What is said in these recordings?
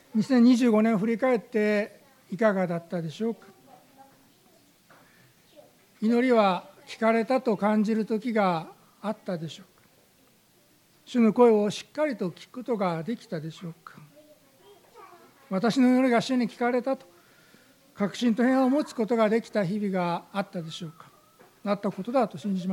2025年を振り返っていかがだったでしょうか。祈りは聞かれたと感じる時があったでしょうか。主の声をしっかりと聞くことができたでしょうか。私の祈りが主に聞かれたと確信と平安を持つことができた日々があったでしょうか。あったことだと信じます。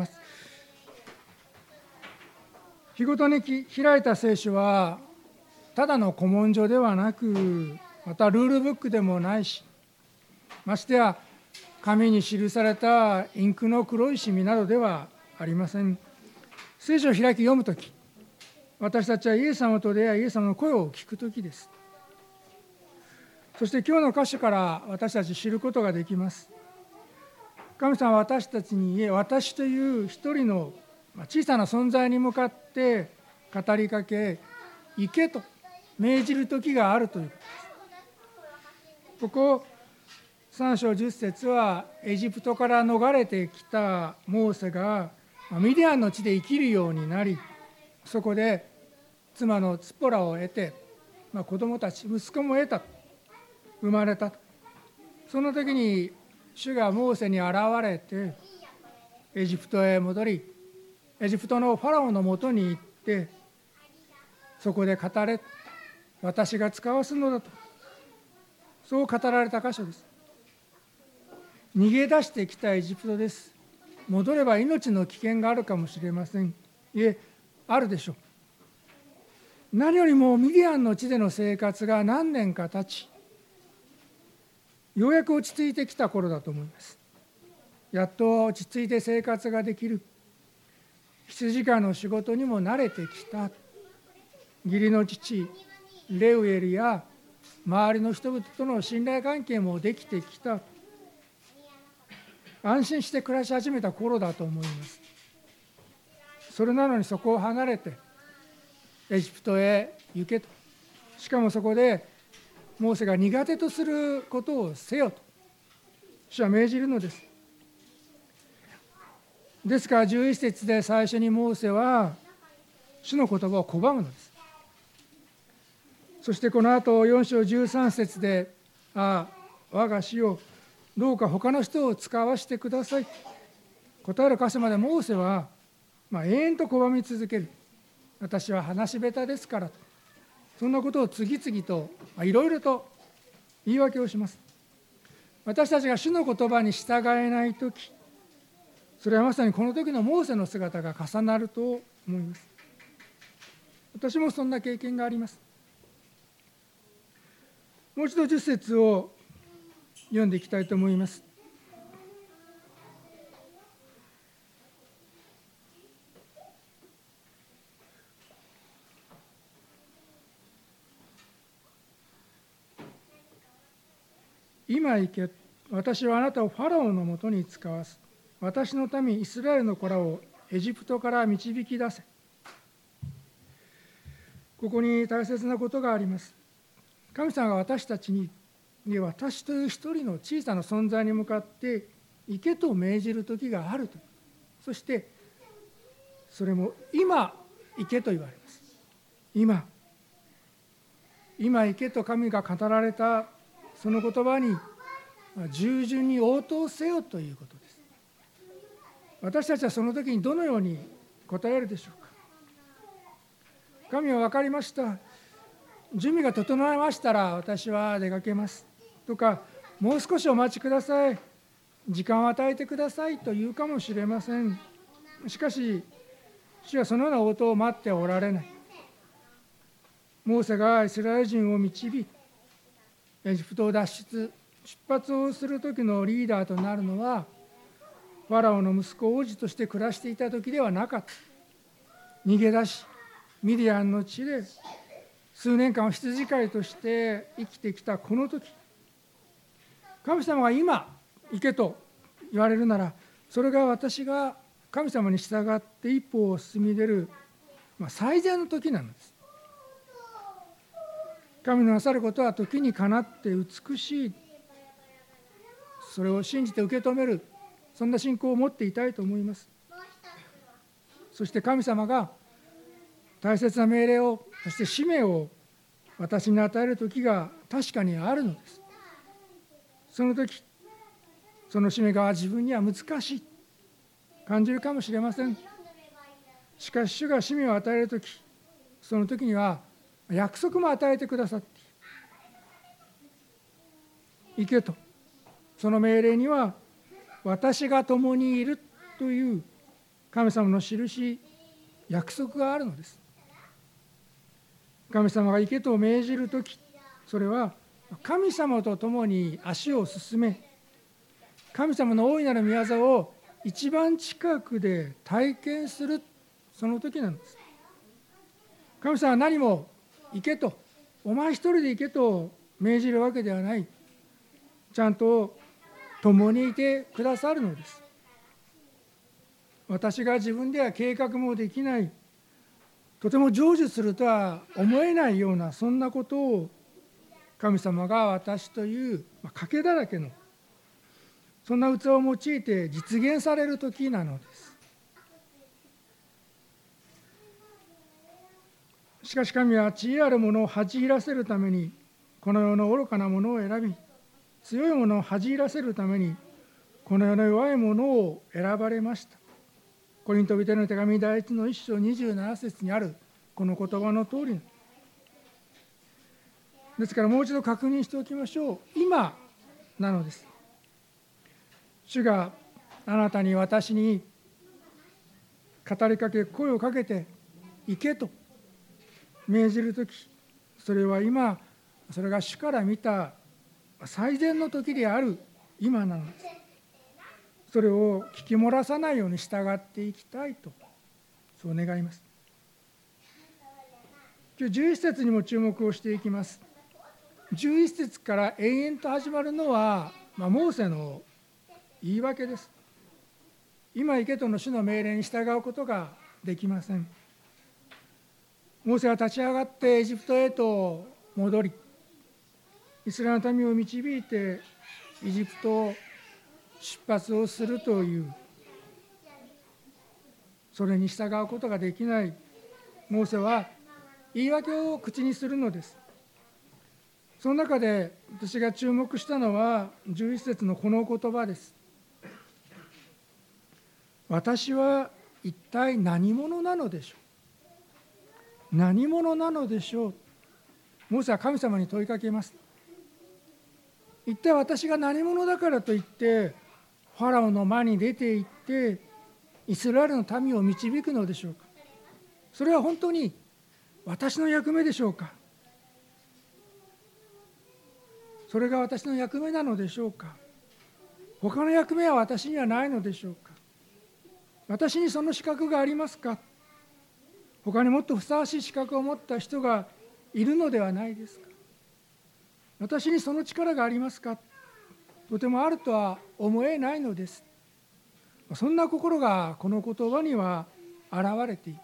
日ごとに開いた聖書はただの古文書ではなく、またルールブックでもないし、ましてや紙に記されたインクの黒い紙などではありません。聖書を開き読むとき、私たちはイエス様と出会い、イエス様の声を聞くときです。そして今日の箇所から私たち知ることができます。神様は私たちに私という一人の小さな存在に向かって語りかけ、行けと命じる時があるということです。ここ3章10節はエジプトから逃れてきたモーセがミディアンの地で生きるようになり、そこで妻のツポラを得て、子供たち、息子も得た、生まれた。その時に主がモーセに現れてエジプトへ戻り、エジプトのファラオのもとに行って、そこで語れ、私が使わすのだと、そう語られた箇所です。逃げ出してきたエジプトです。戻れば命の危険があるかもしれません。いえ、あるでしょう。何よりもミディアンの地での生活が何年か経ち、ようやく落ち着いてきた頃だと思います。やっと落ち着いて生活ができる。羊飼いの仕事にも慣れてきた。義理の父レウエルや周りの人々との信頼関係もできてきた。安心して暮らし始めた頃だと思います。それなのにそこを離れてエジプトへ行けと。しかもそこでモーセが苦手とすることをせよと主は命じるのです。ですから11節で最初にモーセは主の言葉を拒むのです。そしてこの後4章13節で、我が主よ、どうか他の人を使わせてください。答える箇所までモーセは、永遠と拒み続ける。私は話し下手ですからと。そんなことを次々といろいろと言い訳をします。私たちが主の言葉に従えないとき、それはまさにこの時のモーセの姿が重なると思います。私もそんな経験があります。もう一度10節を読んでいきたいと思います。今行け、私はあなたをファラオのもとに使わす。私の民イスラエルの子らをエジプトから導き出せ。ここに大切なことがあります。神様が私たちに、私という一人の小さな存在に向かって行けと命じる時があると。そしてそれも今行けと言われます。今行けと神が語られたその言葉に従順に応答せよということです。私たちはその時にどのように答えるでしょうか。神は分かりました。準備が整いましたら私は出かけますとか、もう少しお待ちください、時間を与えてくださいと言うかもしれません。しかし主はそのような応答を待っておられない。モーセがイスラエル人を導いエジプトを出発をする時のリーダーとなるのはファラオの息子王子として暮らしていた時ではなかった。逃げ出しミディアンの地で数年間羊飼いとして生きてきたこの時、神様が今行けと言われるなら、それが私が神様に従って一歩を進み出る、最善の時なのです。神のなさることは時にかなって美しい。それを信じて受け止める、そんな信仰を持っていたいと思います。そして神様が大切な命令を、そして使命を私に与える時が確かにあるのです。その時、その使命が自分には難しい感じるかもしれません。しかし主が使命を与える時、その時には約束も与えてくださって行けと、その命令には私が共にいるという神様の印、約束があるのです。神様が行けと命じるとき、それは神様と共に足を進め、神様の大いなる御業を一番近くで体験する、その時なんです。神様は何も行けと、お前一人で行けと命じるわけではない。ちゃんと共にいてくださるのです。私が自分では計画もできない、とても成就するとは思えないような、そんなことを神様が私という賭けだらけのそんな器を用いて実現される時なのです。しかし神は知恵あるものを恥じらせるためにこの世の愚かなものを選び、強いものを恥じらせるためにこの世の弱いものを選ばれました。コリント人への手紙第1の1章27節にあるこの言葉の通りですから、もう一度確認しておきましょう。今なのです。主があなたに、私に語りかけ、声をかけて行けと命じるとき、それは今、それが主から見た最善の時である今なのです。それを聞き漏らさないように従っていきたいと、そう願います。今日11節にも注目をしていきます。11節から延々と始まるのは、モーセの言い訳です。今行けとの主の命令に従うことができません。モーセは立ち上がってエジプトへと戻り、イスラエルの民を導いてエジプトを出発をするという、それに従うことができないモーセは言い訳を口にするのです。その中で私が注目したのは11節のこの言葉です。私は一体何者なのでしょう。何者なのでしょう。モーセは神様に問いかけます。一体私が何者だからといってファラオの間に出て行ってイスラエルの民を導くのでしょうか。それは本当に私の役目でしょうか。それが私の役目なのでしょうか。他の役目は私にはないのでしょうか。私にその資格がありますか。他にもっとふさわしい資格を持った人がいるのではないですか。私にその力がありますか。とてもあるとは思えないのです。そんな心がこの言葉には現れています。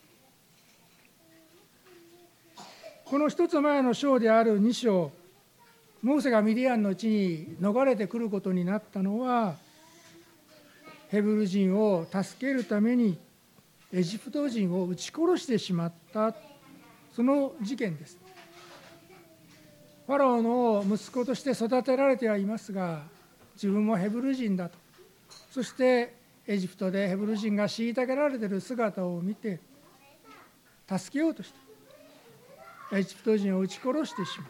この一つ前の章である2章、モーセがミディアンの地に逃れてくることになったのは、ヘブル人を助けるためにエジプト人を撃ち殺してしまったその事件です。ファラオの息子として育てられてはいますが、自分もヘブル人だと、そしてエジプトでヘブル人が虐げられている姿を見て助けようとしてエジプト人を撃ち殺してしまった。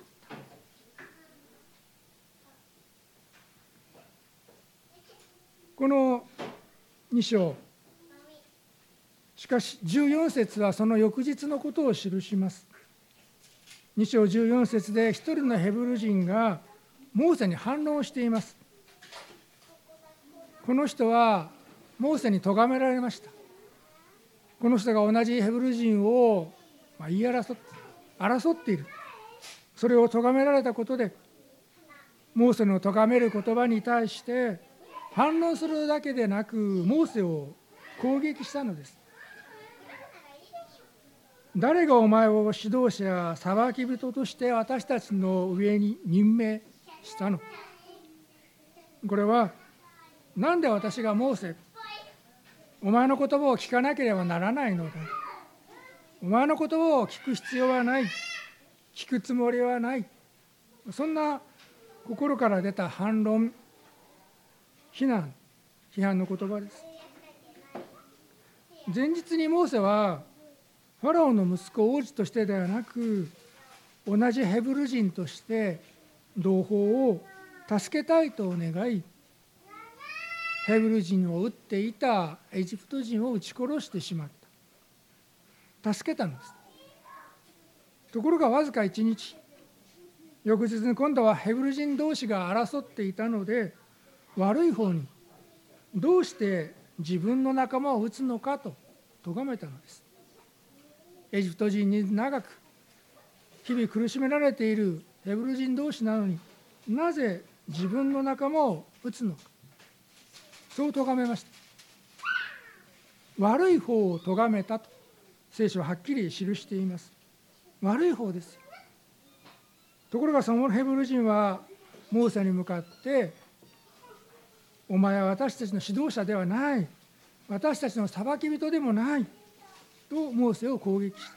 この2章、しかし14節はその翌日のことを記します。2章14節で一人のヘブル人がモーセに反論しています。この人はモーセに咎められました。この人が同じヘブル人を言い争っている。それを咎められたことで、モーセの咎める言葉に対して反論するだけでなく、モーセを攻撃したのです。誰がお前を指導者、裁き人として私たちの上に任命したの。これは、なんで私がモーセ、お前の言葉を聞かなければならないのだ。お前の言葉を聞く必要はない。 聞くつもりはない、そんな心から出た反論、批判の言葉です。前日にモーセはファラオの息子王子としてではなく、同じヘブル人として同胞を助けたいと願い、ヘブル人を撃っていたエジプト人を撃ち殺してしまった。助けたのです。ところがわずか1日、翌日に今度はヘブル人同士が争っていたので、悪い方にどうして自分の仲間を撃つのかと咎めたのです。エジプト人に長く日々苦しめられているヘブル人同士なのに、なぜ自分の仲間を撃つのか、そう咎めました。悪い方を咎めたと聖書ははっきり記しています。悪い方ですよ。ところがそのヘブル人はモーセに向かって、お前は私たちの指導者ではない、私たちの裁き人でもないとモーセを攻撃した。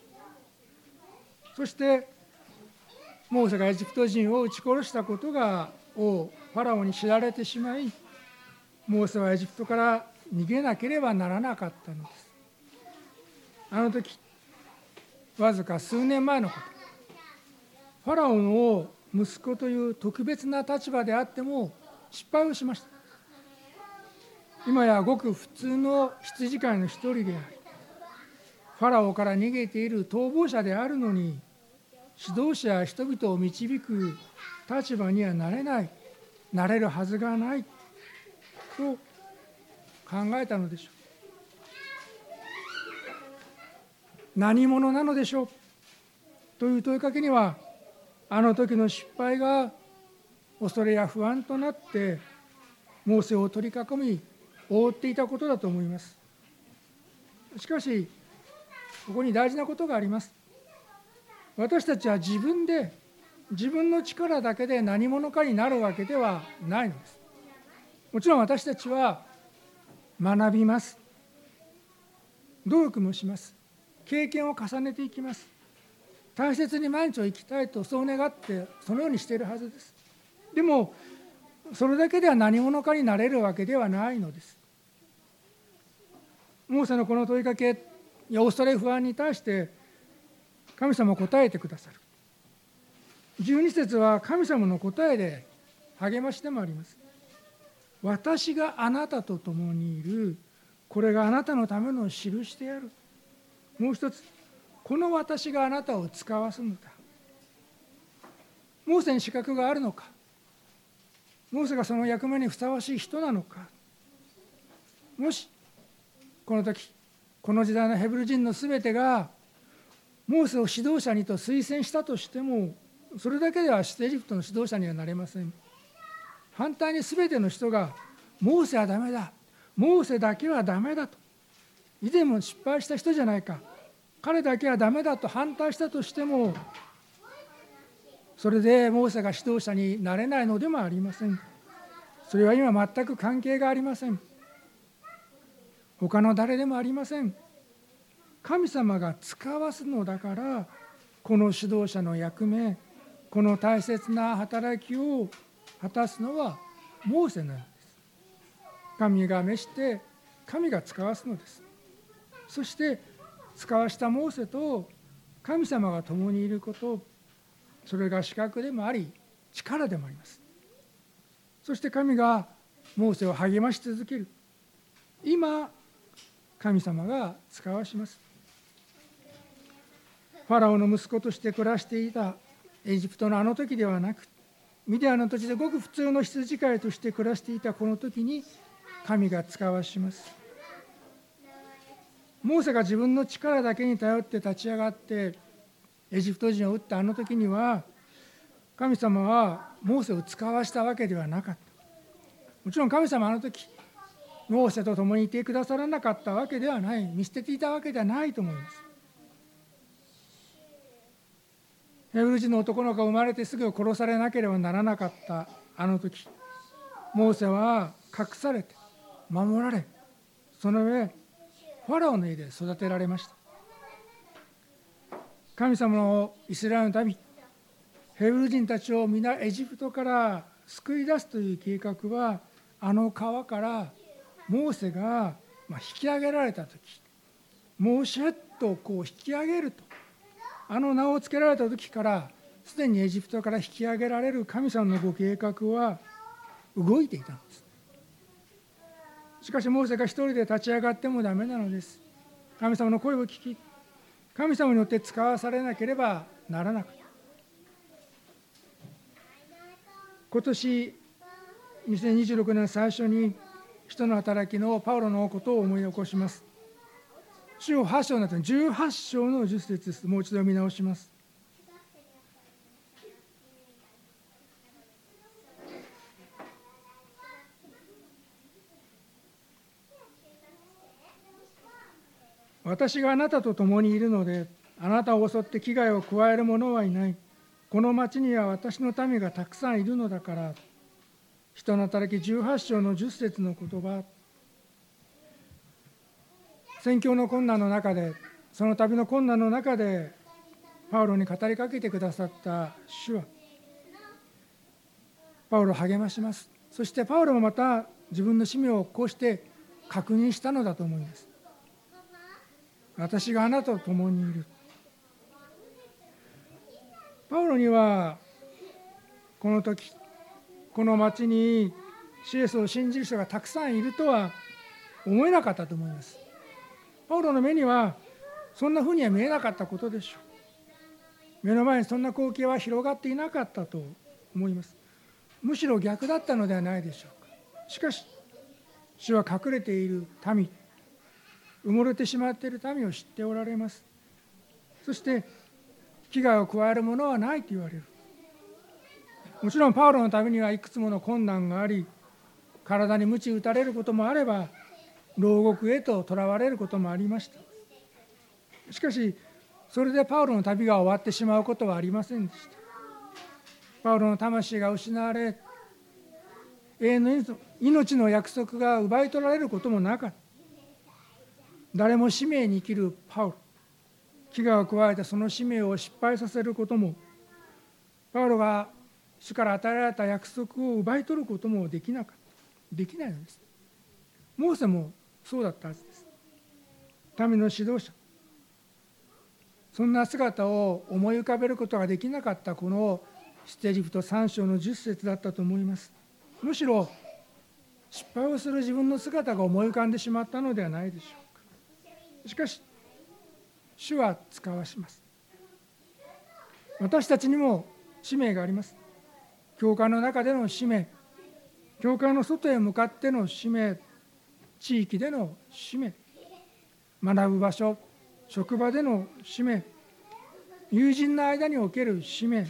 そしてモーセがエジプト人を撃ち殺したことが王ファラオに知られてしまい、モーセはエジプトから逃げなければならなかったのです。あの時、わずか数年前のこと、ファラオの息子という特別な立場であっても失敗をしました。今やごく普通の羊飼いの一人であり、ファラオから逃げている逃亡者であるのに、指導者や人々を導く立場にはなれない、なれるはずがないと考えたのでしょう。何者なのでしょうという問いかけには、あの時の失敗が恐れや不安となってモーセを取り囲み覆っていたことだと思います。しかしここに大事なことがあります。私たちは自分の力だけで何者かになるわけではないのです。もちろん私たちは学びます。努力もします。経験を重ねていきます。大切に毎日を生きたいとそう願ってそのようにしているはずです。でもそれだけでは何者かになれるわけではないのです。モーセのこの問いかけや恐れ不安に対して神様は答えてくださる。12節は神様の答えで励ましでもあります。私があなたと共にいる、これがあなたのための印である。もう一つ、この私があなたを使わすのだ。モーセに資格があるのか、モーセがその役目にふさわしい人なのか、もしこの時この時代のヘブル人のすべてがモーセを指導者にと推薦したとしても、それだけではエジプトの指導者にはなれません。反対にすべての人がモーセはダメだ、モーセだけはダメだと、以前も失敗した人じゃないか、彼だけはダメだと反対したとしても、それでモーセが指導者になれないのでもありません。それは今全く関係がありません。他の誰でもありません。神様が使わすのだから、この指導者の役目、この大切な働きを果たすのはモーセなのです。神が召して神が使わすのです。そして使わしたモーセと神様が共にいること、それが資格でもあり力でもあります。そして神がモーセを励まし続ける。今神様が使わします。ファラオの息子として暮らしていたエジプトのあの時ではなく、ミディアの土地でごく普通の羊飼いとして暮らしていたこの時に神が使わします。モーセが自分の力だけに頼って立ち上がってエジプト人を撃ったあの時には、神様はモーセを使わしたわけではなかった。もちろん神様はあの時モーセと共にいてくださらなかったわけではない、見捨てていたわけではないと思います。ヘブル人の男の子が生まれてすぐ殺されなければならなかったあの時、モーセは隠されて守られ、その上ファラオの家で育てられました。 神様のイスラエルの民、ヘブル人たちを皆エジプトから救い出すという計画は、あの川からモーセが引き上げられたとき、モーシェと引き上げると、あの名を付けられたときからすでにエジプトから引き上げられる神様のご計画は動いていたんです。しかしモーセが一人で立ち上がってもダメなのです。神様の声を聞き、神様によって使わされなければならなかった。今年2026年最初に使徒の働きのパウロのことを思い起こします。主を8章になって18章の10節です。もう一度見直します。私があなたと共にいるので、あなたを襲って危害を加える者はいない。この町には私の民がたくさんいるのだから。使徒の働き18章の10節の言葉。宣教の困難の中で、その旅の困難の中でパウロに語りかけてくださった主はパウロを励まします。そしてパウロもまた自分の使命をこうして確認したのだと思います。私があなたと共にいる。パウロにはこの時この町に主イエスを信じる人がたくさんいるとは思えなかったと思います。パウロの目にはそんなふうには見えなかったことでしょう。目の前にそんな光景は広がっていなかったと思います。むしろ逆だったのではないでしょうか。しかし主は隠れている民、埋もれてしまっている民を知っておられます。そして危害を加えるものはないと言われる。もちろんパウロのためにはいくつもの困難があり、体に鞭打たれることもあれば牢獄へと囚われることもありました。しかしそれでパウロの旅が終わってしまうことはありませんでした。パウロの魂が失われ、永遠の命の約束が奪い取られることもなかった。誰も使命に生きるパウロ、危害を加えてその使命を失敗させることも、パウロが主から与えられた約束を奪い取ることもできなかった。できないのです。モーセもそうだったはずです。民の指導者、そんな姿を思い浮かべることができなかったこの出エジプト3章の10節だったと思います。むしろ失敗をする自分の姿が思い浮かんでしまったのではないでしょうか。しかし主は使わします。私たちにも使命があります。教会の中での使命、教会の外へ向かっての使命、地域での使命、学ぶ場所、職場での使命、友人の間における使命。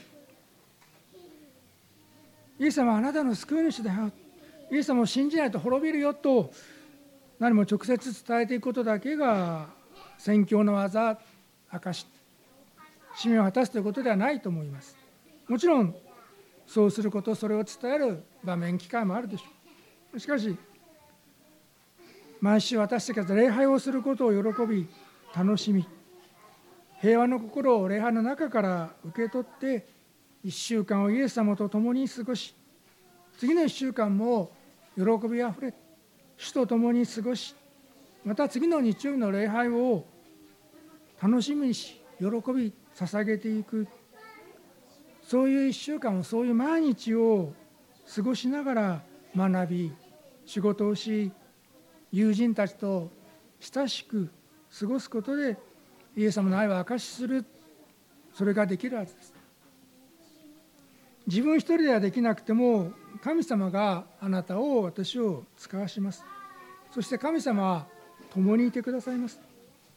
イエス様はあなたの救い主だよ、イエス様を信じないと滅びるよと何も直接伝えていくことだけが宣教の技、証、使命を果たすということではないと思います。もちろんそうすること、それを伝える場面、機会もあるでしょう。しかし毎週私たちが礼拝をすることを喜び楽しみ、平和の心を礼拝の中から受け取って1週間をイエス様と共に過ごし、次の1週間も喜びあふれ主と共に過ごし、また次の日曜日の礼拝を楽しみにし喜び捧げていく、そういう1週間を、そういう毎日を過ごしながら学び、仕事をし、友人たちと親しく過ごすことでイエス様の愛を証しする、それができるはずです。自分一人ではできなくても神様があなたを、私を使わします。そして神様は共にいてくださいます。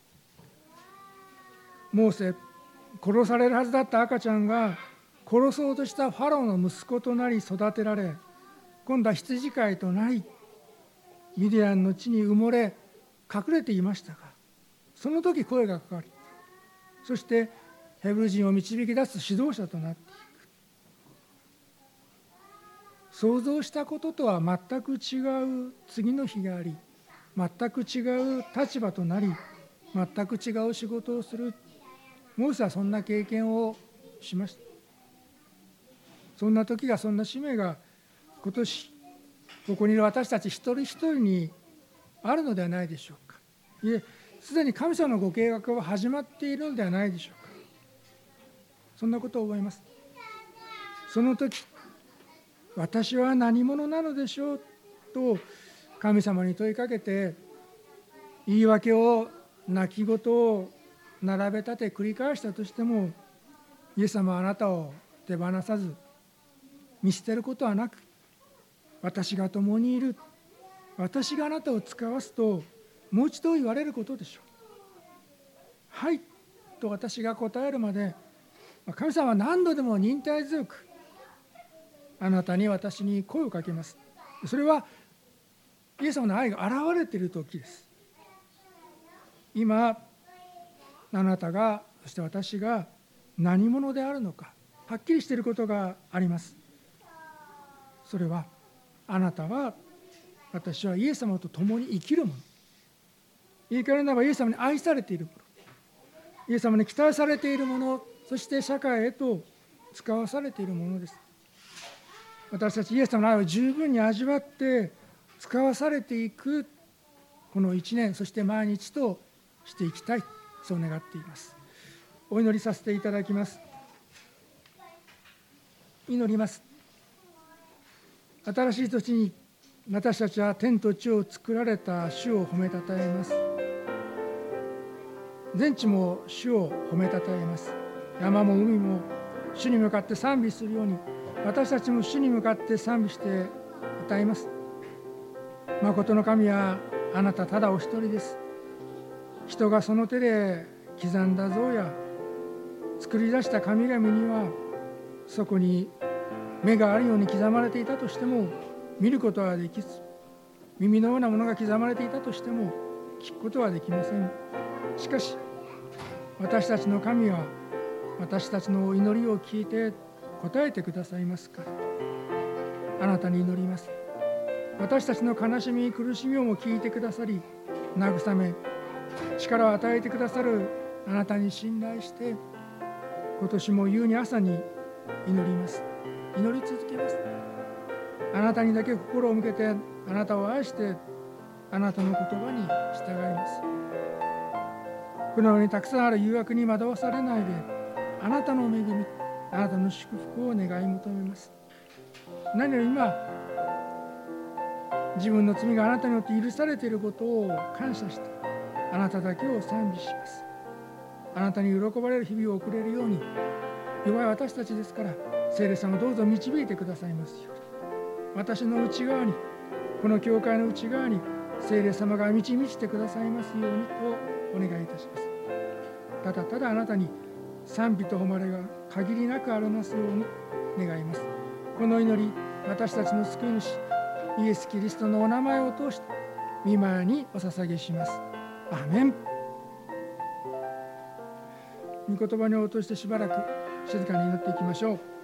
モーセ、殺されるはずだった赤ちゃんが殺そうとしたファローの息子となり育てられ、今度は羊飼いとなりミディアンの地に埋もれ隠れていましたが、その時声がかかり、そしてヘブル人を導き出す指導者となっていく。想像したこととは全く違う次の日があり、全く違う立場となり、全く違う仕事をする。 モーセはそんな経験をしました。そんな時が、そんな使命が今年ここにいる私たち一人一人にあるのではないでしょうか。いえ、すでに神様のご計画は始まっているのではないでしょうか。そんなことを思います。その時、私は何者なのでしょうと神様に問いかけて、言い訳を、泣き言を並べ立て繰り返したとしても、イエス様はあなたを手放さず見捨てることはなく、私が共にいる、私があなたを使わすともう一度言われることでしょう。はいと私が答えるまで、神様は何度でも忍耐強くあなたに、私に声をかけます。それはイエス様の愛が現れている時です。今あなたが、そして私が何者であるのかはっきりしていることがあります。それは、あなたは、私はイエス様と共に生きる者、言い換えるならばイエス様に愛されている者、イエス様に期待されている者、そして社会へと使わされているものです。私たちイエス様の愛を十分に味わって使わされていくこの1年、そして毎日としていきたい、そう願っています。お祈りさせていただきます。祈ります。新しい土に私たちは天と地を作られた主を褒めたたえます。全地も主を褒めたたえます。山も海も主に向かって賛美するように、私たちも主に向かって賛美して歌います。誠の神はあなたただお一人です。人がその手で刻んだ像や作り出した神々には、そこに目があるように刻まれていたとしても見ることはできず、耳のようなものが刻まれていたとしても聞くことはできません。しかし私たちの神は私たちの祈りを聞いて答えてくださいますから、あなたに祈ります。私たちの悲しみ苦しみをも聞いてくださり、慰め力を与えてくださるあなたに信頼して、今年も夕に朝に祈ります。祈り続けます。あなたにだけ心を向けて、あなたを愛して、あなたの言葉に従います。このようにたくさんある誘惑に惑わされないで、あなたの恵み、あなたの祝福を願い求めます。何より今、自分の罪があなたによって許されていることを感謝して、あなただけを賛美します。あなたに喜ばれる日々を送れるように、弱い私たちですから、聖霊様どうぞ導いてくださいますように。私の内側に、この教会の内側に聖霊様が満ち満ちてくださいますようにとお願いいたします。ただただあなたに賛美と誉れが限りなくありますように願います。この祈り、私たちの救い主イエス・キリストのお名前を通して御前にお捧げします。アーメン。御言葉に応答してしばらく静かに祈っていきましょう。